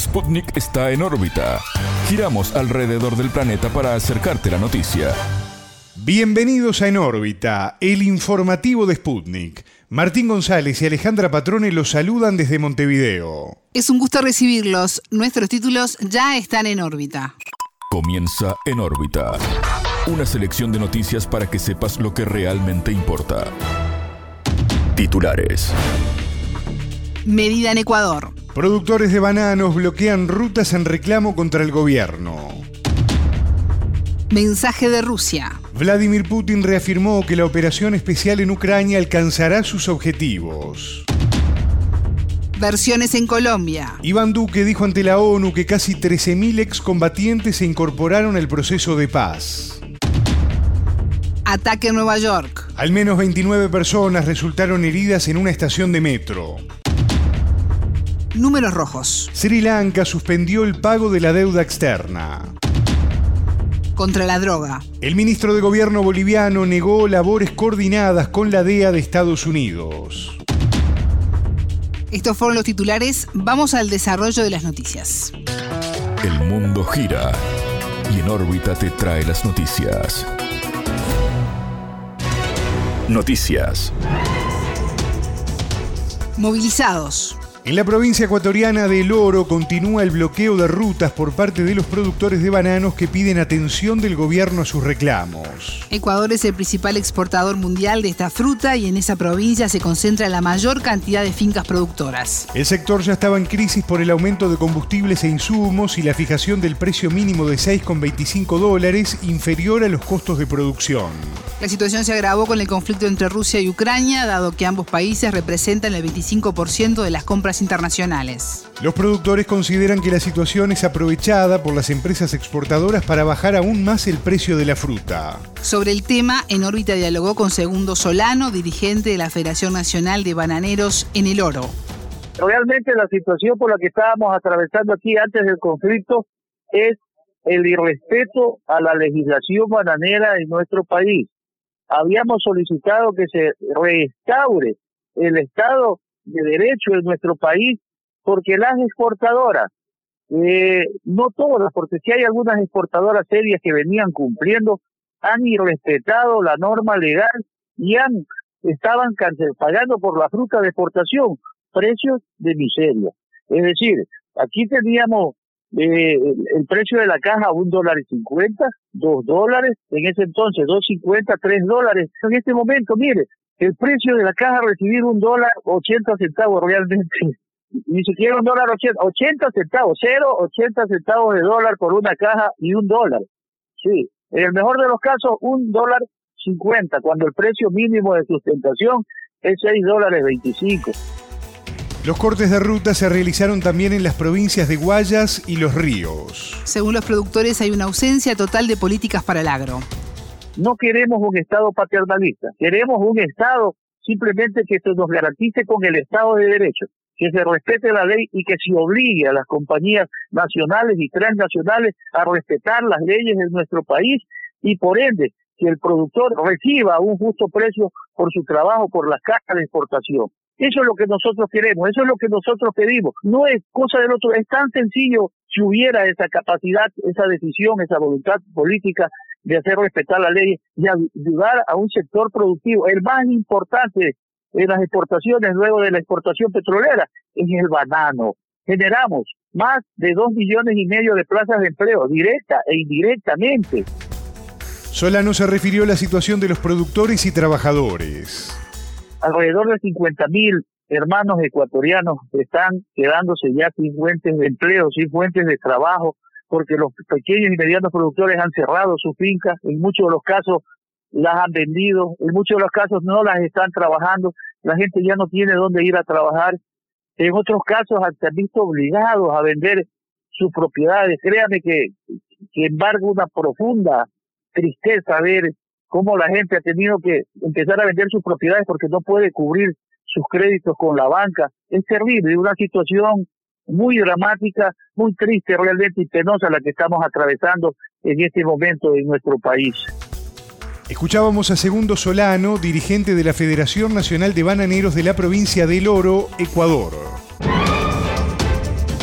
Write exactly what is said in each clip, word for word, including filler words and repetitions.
Sputnik está en órbita. Giramos alrededor del planeta para acercarte la noticia. Bienvenidos a En órbita, el informativo de Sputnik. Martín González y Alejandra Patrone los saludan desde Montevideo. Es un gusto recibirlos. Nuestros títulos ya están en órbita. Comienza En órbita. Una selección de noticias para que sepas lo que realmente importa. Titulares. Medida en Ecuador. Productores de bananos bloquean rutas en reclamo contra el gobierno. Mensaje de Rusia. Vladimir Putin reafirmó que la operación especial en Ucrania alcanzará sus objetivos. Versiones en Colombia. Iván Duque dijo ante la ONU que casi trece mil excombatientes se incorporaron al proceso de paz. Ataque en Nueva York. Al menos veintinueve personas resultaron heridas en una estación de metro. Números rojos. Sri Lanka suspendió el pago de la deuda externa. Contra la droga. El ministro de Gobierno boliviano negó labores coordinadas con la D E A de Estados Unidos. Estos fueron los titulares. Vamos al desarrollo de las noticias. El mundo gira y En órbita te trae las noticias. Noticias. Movilizados. En la provincia ecuatoriana de El Oro continúa el bloqueo de rutas por parte de los productores de bananos que piden atención del gobierno a sus reclamos. Ecuador es el principal exportador mundial de esta fruta y en esa provincia se concentra la mayor cantidad de fincas productoras. El sector ya estaba en crisis por el aumento de combustibles e insumos y la fijación del precio mínimo de seis con veinticinco dólares, inferior a los costos de producción. La situación se agravó con el conflicto entre Rusia y Ucrania, dado que ambos países representan el veinticinco por ciento de las compras internacionales. Los productores consideran que la situación es aprovechada por las empresas exportadoras para bajar aún más el precio de la fruta. Sobre el tema, En órbita dialogó con Segundo Solano, dirigente de la Federación Nacional de Bananeros en El Oro. Realmente la situación por la que estábamos atravesando aquí antes del conflicto es el irrespeto a la legislación bananera en nuestro país. Habíamos solicitado que se restaure el Estado de Derecho en nuestro país, porque las exportadoras, eh, no todas, porque si hay algunas exportadoras serias que venían cumpliendo, han irrespetado la norma legal y han estaban cancel, pagando por la fruta de exportación precios de miseria. Es decir, aquí teníamos eh, el, el precio de la caja un dólar y cincuenta, dos dólares, en ese entonces dos cincuenta, tres dólares. En este momento, mire, el precio de la caja recibir un dólar ochenta centavos realmente, ni siquiera un dólar ochenta, ochenta centavos, cero ochenta centavos de dólar por una caja y un dólar. Sí, en el mejor de los casos un dólar cincuenta, cuando el precio mínimo de sustentación es seis dólares veinticinco. Los cortes de ruta se realizaron también en las provincias de Guayas y Los Ríos. Según los productores, hay una ausencia total de políticas para el agro. No queremos un Estado paternalista, queremos un Estado simplemente que se nos garantice con el Estado de Derecho, que se respete la ley y que se obligue a las compañías nacionales y transnacionales a respetar las leyes de nuestro país y por ende que el productor reciba un justo precio por su trabajo, por las cajas de exportación. Eso es lo que nosotros queremos, eso es lo que nosotros pedimos. No es cosa del otro, es tan sencillo si hubiera esa capacidad, esa decisión, esa voluntad política de hacer respetar la ley y ayudar a un sector productivo. El más importante en las exportaciones, luego de la exportación petrolera, es el banano. Generamos más de dos millones y medio de plazas de empleo, directa e indirectamente. Solano se refirió a la situación de los productores y trabajadores. Alrededor de cincuenta mil hermanos ecuatorianos están quedándose ya sin fuentes de empleo, sin fuentes de trabajo, porque los pequeños y medianos productores han cerrado sus fincas, en muchos de los casos las han vendido, en muchos de los casos no las están trabajando, la gente ya no tiene dónde ir a trabajar, en otros casos se han visto obligados a vender sus propiedades. Créame que, que embarga una profunda tristeza ver cómo la gente ha tenido que empezar a vender sus propiedades porque no puede cubrir sus créditos con la banca. Es terrible, una situación muy dramática, muy triste realmente y penosa la que estamos atravesando en este momento en nuestro país. Escuchábamos a Segundo Solano, dirigente de la Federación Nacional de Bananeros de la provincia de El Oro, Ecuador.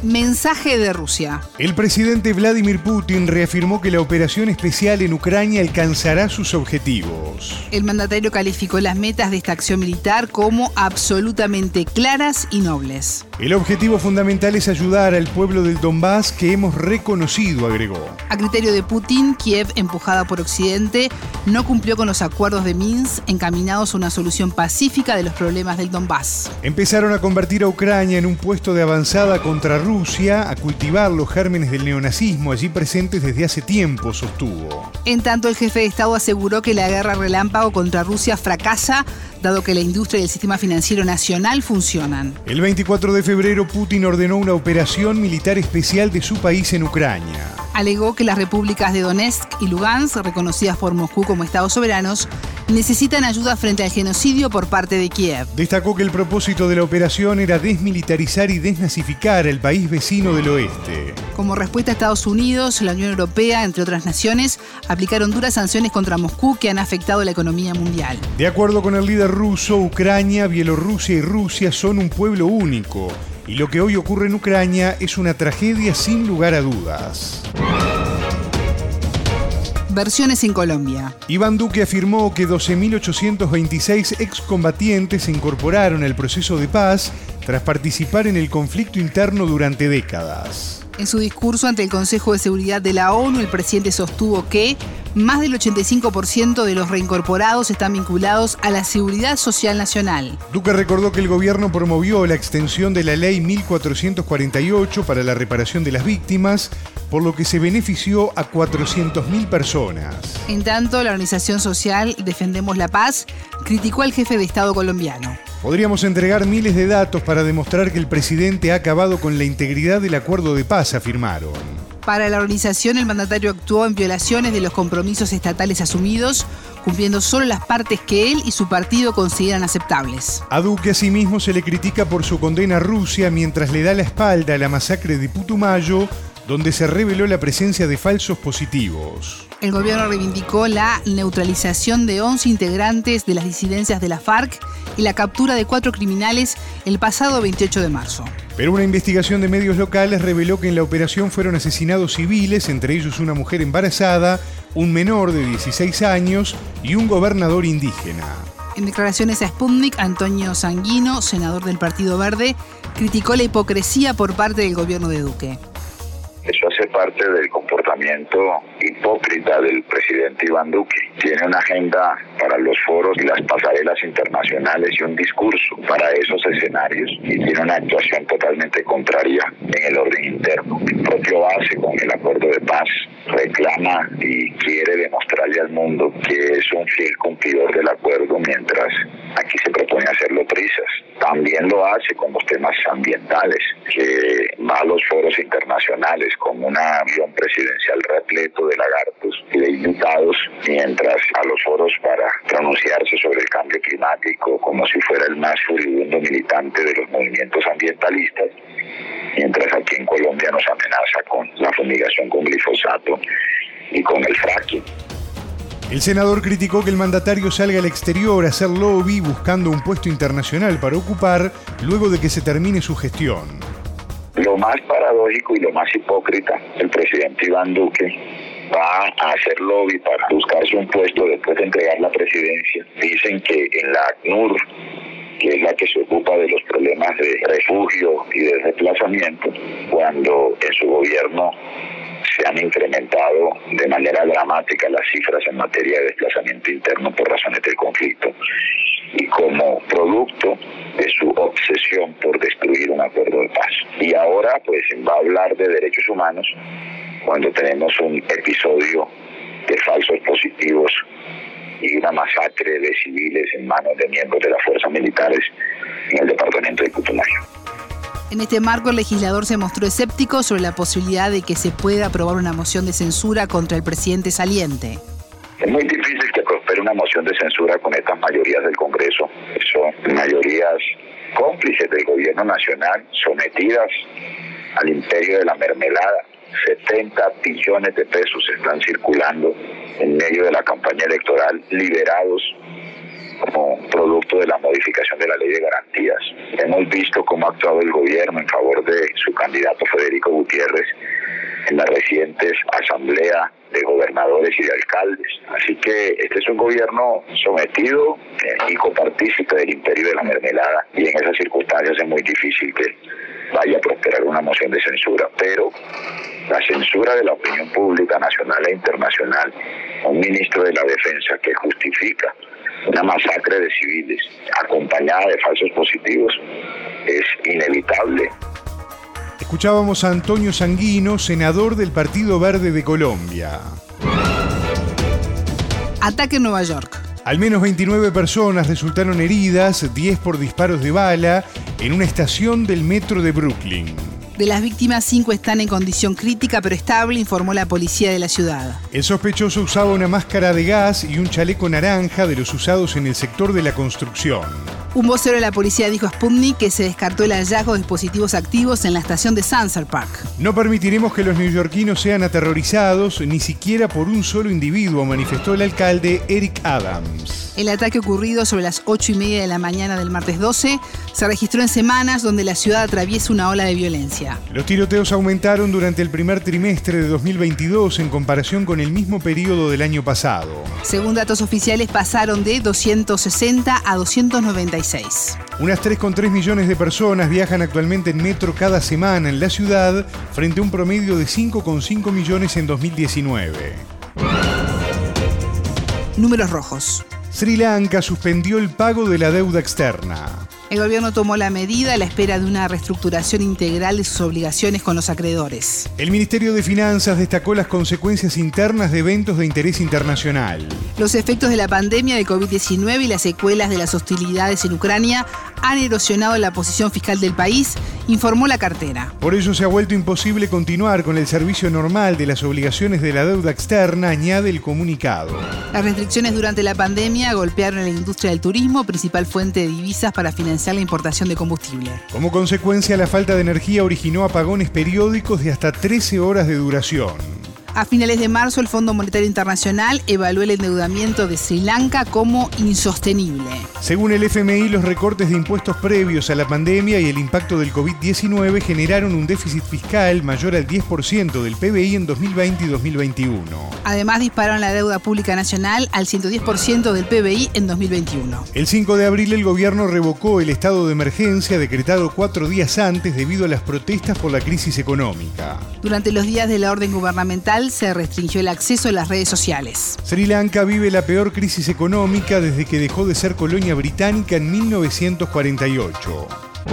Mensaje de Rusia. El presidente Vladimir Putin reafirmó que la operación especial en Ucrania alcanzará sus objetivos. El mandatario calificó las metas de esta acción militar como absolutamente claras y nobles. El objetivo fundamental es ayudar al pueblo del Donbass que hemos reconocido, agregó. A criterio de Putin, Kiev, empujada por Occidente, no cumplió con los acuerdos de Minsk encaminados a una solución pacífica de los problemas del Donbass. Empezaron a convertir a Ucrania en un puesto de avanzada contra Rusia, a cultivar los gérmenes del neonazismo allí presentes desde hace tiempo, sostuvo. En tanto, el jefe de Estado aseguró que la guerra relámpago contra Rusia fracasa, dado que la industria y el sistema financiero nacional funcionan. El veinticuatro de febrero, Putin ordenó una operación militar especial de su país en Ucrania. Alegó que las repúblicas de Donetsk y Lugansk, reconocidas por Moscú como estados soberanos, necesitan ayuda frente al genocidio por parte de Kiev. Destacó que el propósito de la operación era desmilitarizar y desnazificar el país vecino del oeste. Como respuesta a Estados Unidos, la Unión Europea, entre otras naciones, aplicaron duras sanciones contra Moscú que han afectado la economía mundial. De acuerdo con el líder ruso, Ucrania, Bielorrusia y Rusia son un pueblo único. Y lo que hoy ocurre en Ucrania es una tragedia sin lugar a dudas. Versiones en Colombia. Iván Duque afirmó que doce mil ochocientos veintiséis excombatientes se incorporaron al proceso de paz tras participar en el conflicto interno durante décadas. En su discurso ante el Consejo de Seguridad de la ONU, el presidente sostuvo que más del ochenta y cinco por ciento de los reincorporados están vinculados a la seguridad social nacional. Duque recordó que el gobierno promovió la extensión de la ley mil cuatrocientos cuarenta y ocho para la reparación de las víctimas, por lo que se benefició a cuatrocientas mil personas. En tanto, la organización social Defendemos la Paz criticó al jefe de Estado colombiano. Podríamos entregar miles de datos para demostrar que el presidente ha acabado con la integridad del acuerdo de paz, afirmaron. Para la organización, el mandatario actuó en violaciones de los compromisos estatales asumidos, cumpliendo solo las partes que él y su partido consideran aceptables. A Duque, asimismo, se le critica por su condena a Rusia mientras le da la espalda a la masacre de Putumayo, donde se reveló la presencia de falsos positivos. El gobierno reivindicó la neutralización de once integrantes de las disidencias de la FARC y la captura de cuatro criminales el pasado veintiocho de marzo. Pero una investigación de medios locales reveló que en la operación fueron asesinados civiles, entre ellos una mujer embarazada, un menor de dieciséis años y un gobernador indígena. En declaraciones a Sputnik, Antonio Sanguino, senador del Partido Verde, criticó la hipocresía por parte del gobierno de Duque. Eso hace parte del comportamiento hipócrita del presidente Iván Duque. Tiene una agenda para los foros y las pasarelas internacionales y un discurso para esos escenarios y tiene una actuación totalmente contraria en el orden interno. El propio base con el acuerdo de paz reclama y quiere demostrarle al mundo que es un fiel cumplidor del acuerdo mientras aquí se propone hacerlo prisas. También lo hace con los temas ambientales, que va a los foros internacionales con un avión presidencial repleto de lagartos y de invitados, mientras a los foros para pronunciarse sobre el cambio climático como si fuera el más furibundo militante de los movimientos ambientalistas, mientras aquí en Colombia nos amenaza con la fumigación con glifosato y con el fracking. El senador criticó que el mandatario salga al exterior a hacer lobby buscando un puesto internacional para ocupar luego de que se termine su gestión. Lo más paradójico y lo más hipócrita, el presidente Iván Duque va a hacer lobby para buscarse un puesto después de entregar la presidencia. Dicen que en la ACNUR, que es la que se ocupa de los problemas de refugio y de desplazamiento, cuando en su gobierno se han incrementado de manera dramática las cifras en materia de desplazamiento interno por razones del conflicto, y como producto de su obsesión por destruir un acuerdo de paz. Y ahora pues va a hablar de derechos humanos cuando tenemos un episodio de falsos positivos y una masacre de civiles en manos de miembros de las fuerzas militares en el departamento de Putumayo. En este marco, el legislador se mostró escéptico sobre la posibilidad de que se pueda aprobar una moción de censura contra el presidente saliente. Es muy difícil que prospere una moción de censura con estas mayorías del Congreso. Son mayorías cómplices del gobierno nacional, sometidas al imperio de la mermelada. setenta billones de pesos están circulando en medio de la campaña electoral, liberados como producto de la modificación de la ley de garantías. Hemos visto cómo ha actuado el gobierno en favor de su candidato Federico Gutiérrez en la recientes asamblea de gobernadores y de alcaldes. Así que este es un gobierno sometido eh, y copartícipe del imperio de la mermelada, y en esas circunstancias es muy difícil que vaya a prosperar una moción de censura, pero la censura de la opinión pública nacional e internacional, un ministro de la Defensa que justifica una masacre de civiles acompañada de falsos positivos, es inevitable. Escuchábamos a Antonio Sanguino, senador del Partido Verde de Colombia. Ataque en Nueva York. Al menos veintinueve personas resultaron heridas, diez por disparos de bala, en una estación del metro de Brooklyn. De las víctimas, cinco están en condición crítica pero estable, informó la policía de la ciudad. El sospechoso usaba una máscara de gas y un chaleco naranja de los usados en el sector de la construcción. Un vocero de la policía dijo a Sputnik que se descartó el hallazgo de dispositivos activos en la estación de Sunset Park. No permitiremos que los neoyorquinos sean aterrorizados, ni siquiera por un solo individuo, manifestó el alcalde Eric Adams. El ataque ocurrido sobre las ocho y media de la mañana del martes doce se registró en semanas donde la ciudad atraviesa una ola de violencia. Los tiroteos aumentaron durante el primer trimestre de dos mil veintidós en comparación con el mismo periodo del año pasado. Según datos oficiales, pasaron de doscientos sesenta a doscientos noventa y seis. Unas tres coma tres millones de personas viajan actualmente en metro cada semana en la ciudad, frente a un promedio de cinco coma cinco millones en dos mil diecinueve. Números rojos. Sri Lanka suspendió el pago de la deuda externa. El gobierno tomó la medida a la espera de una reestructuración integral de sus obligaciones con los acreedores. El Ministerio de Finanzas destacó las consecuencias internas de eventos de interés internacional. Los efectos de la pandemia de covid diecinueve y las secuelas de las hostilidades en Ucrania han erosionado la posición fiscal del país, informó la cartera. Por ello se ha vuelto imposible continuar con el servicio normal de las obligaciones de la deuda externa, añade el comunicado. Las restricciones durante la pandemia golpearon a la industria del turismo, principal fuente de divisas para financiar la importación de combustible. Como consecuencia, la falta de energía originó apagones periódicos de hasta trece horas de duración. A finales de marzo, el Fondo Monetario Internacional evaluó el endeudamiento de Sri Lanka como insostenible. Según el F M I, los recortes de impuestos previos a la pandemia y el impacto del covid diecinueve generaron un déficit fiscal mayor al diez por ciento del P B I en dos mil veinte y dos mil veintiuno. Además, dispararon la deuda pública nacional al ciento diez por ciento del P B I en dos mil veintiuno. El cinco de abril, el gobierno revocó el estado de emergencia decretado cuatro días antes debido a las protestas por la crisis económica. Durante los días de la orden gubernamental, se restringió el acceso a las redes sociales. Sri Lanka vive la peor crisis económica desde que dejó de ser colonia británica en mil novecientos cuarenta y ocho.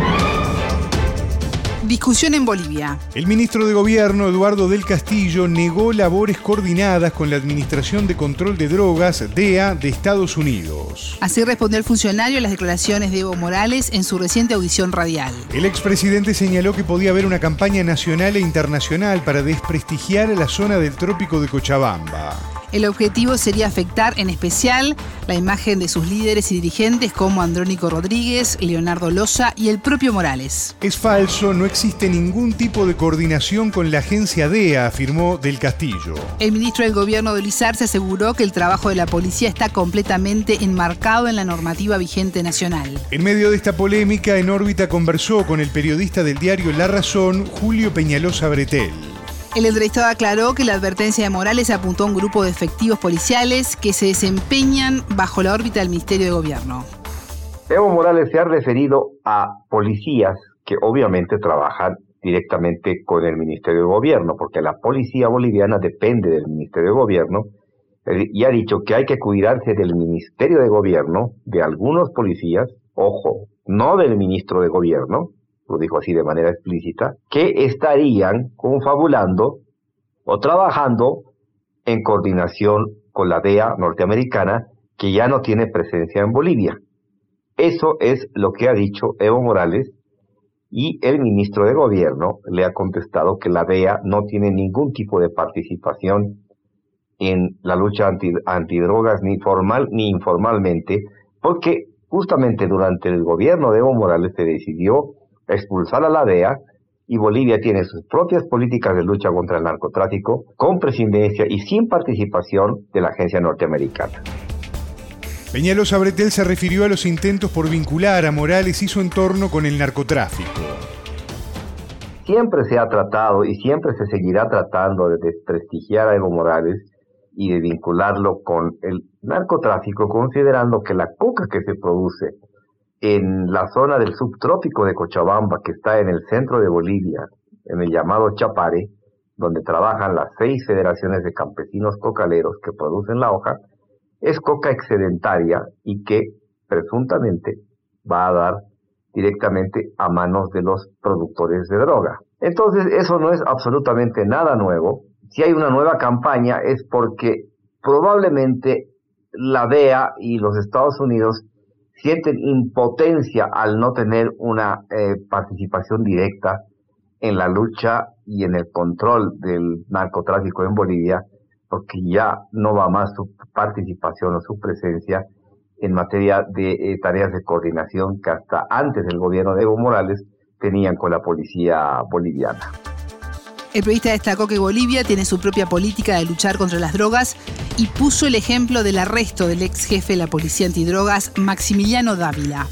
Discusión en Bolivia. El ministro de Gobierno, Eduardo del Castillo, negó labores coordinadas con la Administración de Control de Drogas, D E A, de Estados Unidos. Así respondió el funcionario a las declaraciones de Evo Morales en su reciente audición radial. El expresidente señaló que podía haber una campaña nacional e internacional para desprestigiar a la zona del trópico de Cochabamba. El objetivo sería afectar en especial la imagen de sus líderes y dirigentes como Andrónico Rodríguez, Leonardo Loza y el propio Morales. Es falso, no existe ningún tipo de coordinación con la agencia D E A, afirmó Del Castillo. El ministro del gobierno de Luis Arce aseguró que el trabajo de la policía está completamente enmarcado en la normativa vigente nacional. En medio de esta polémica, En órbita conversó con el periodista del diario La Razón, Julio Peñalosa Bretel. El entrevistado aclaró que la advertencia de Morales apuntó a un grupo de efectivos policiales que se desempeñan bajo la órbita del Ministerio de Gobierno. Evo Morales se ha referido a policías que obviamente trabajan directamente con el Ministerio de Gobierno, porque la policía boliviana depende del Ministerio de Gobierno, y ha dicho que hay que cuidarse del Ministerio de Gobierno, de algunos policías, ojo, no del ministro de Gobierno, lo dijo así de manera explícita, que estarían confabulando o trabajando en coordinación con la D E A norteamericana, que ya no tiene presencia en Bolivia. Eso es lo que ha dicho Evo Morales, y el ministro de Gobierno le ha contestado que la D E A no tiene ningún tipo de participación en la lucha anti, antidrogas, ni formal ni informalmente, porque justamente durante el gobierno de Evo Morales se decidió expulsar a la D E A, y Bolivia tiene sus propias políticas de lucha contra el narcotráfico, con presidencia y sin participación de la agencia norteamericana. Peñalosa Bretel se refirió a los intentos por vincular a Morales y su entorno con el narcotráfico. Siempre se ha tratado y siempre se seguirá tratando de desprestigiar a Evo Morales y de vincularlo con el narcotráfico, considerando que la coca que se produce en la zona del subtrópico de Cochabamba, que está en el centro de Bolivia, en el llamado Chapare, donde trabajan las seis federaciones de campesinos cocaleros que producen la hoja, es coca excedentaria y que presuntamente va a dar directamente a manos de los productores de droga. Entonces eso no es absolutamente nada nuevo. Si hay una nueva campaña es porque probablemente la D E A y los Estados Unidos sienten impotencia al no tener una eh, participación directa en la lucha y en el control del narcotráfico en Bolivia, porque ya no va más su participación o su presencia en materia de eh, tareas de coordinación que hasta antes del gobierno de Evo Morales tenían con la policía boliviana. El periodista destacó que Bolivia tiene su propia política de luchar contra las drogas y puso el ejemplo del arresto del ex jefe de la policía antidrogas, Maximiliano Dávila.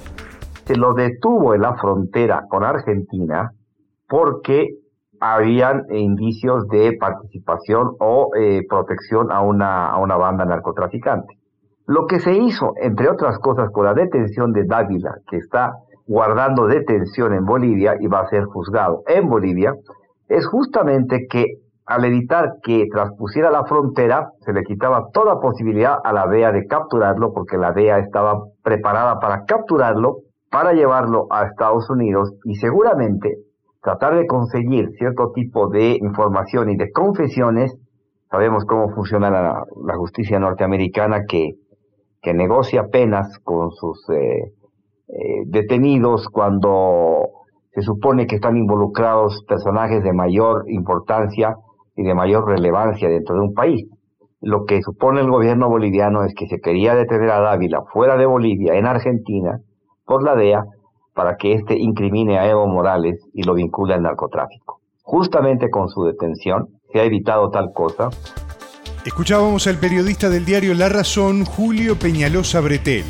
Se lo detuvo en la frontera con Argentina porque habían indicios de participación o eh, protección a una, a una banda narcotraficante. Lo que se hizo, entre otras cosas, con la detención de Dávila, que está guardando detención en Bolivia y va a ser juzgado en Bolivia, es justamente que al evitar que traspusiera la frontera, se le quitaba toda posibilidad a la D E A de capturarlo, porque la D E A estaba preparada para capturarlo, para llevarlo a Estados Unidos y seguramente tratar de conseguir cierto tipo de información y de confesiones. Sabemos cómo funciona la, la justicia norteamericana, que, que negocia penas con sus eh, eh, detenidos cuando se supone que están involucrados personajes de mayor importancia y de mayor relevancia dentro de un país. Lo que supone el gobierno boliviano es que se quería detener a Dávila fuera de Bolivia, en Argentina, por la D E A, para que éste incrimine a Evo Morales y lo vincule al narcotráfico. Justamente con su detención se ha evitado tal cosa. Escuchábamos al periodista del diario La Razón, Julio Peñalosa Bretel.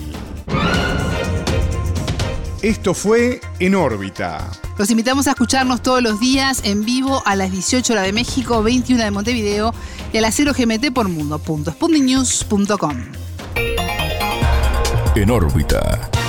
Esto fue En órbita. Los invitamos a escucharnos todos los días en vivo a las dieciocho horas de México, veintiuna de Montevideo y a las cero G M T por mundo punto sputnik news punto com. En órbita.